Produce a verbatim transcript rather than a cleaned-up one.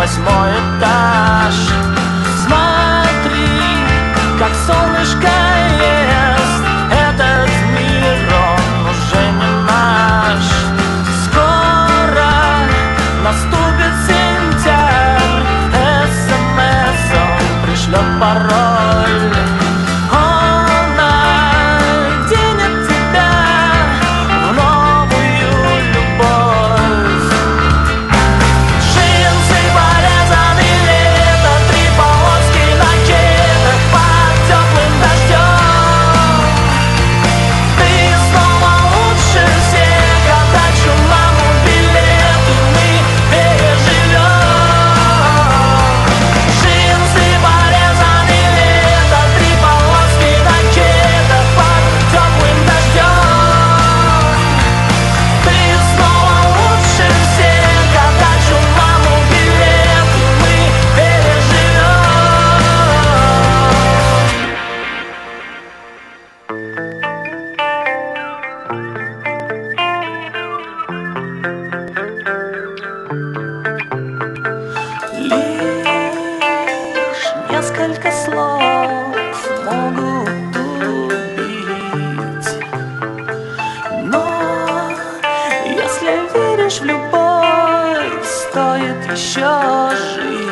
восьмой этаж. Смотри, как солнышко ест. Этот мир, он уже не наш. Скоро наступит сентябрь. СМС он пришлет пароль. Он оденет тебя в новую любовь. Джинсы порезаны лето, три полоски на кедах под теплым дождем. Ты снова лучше всех, отдачу маму билеты мы переживем. Джинсы порезаны лето, три полоски на кедах под теплым дождем. Ты снова лучше всех, отдачу маму билеты мы переживем. Лишь несколько слов могут убить, но если веришь в любовь, стоит еще жить.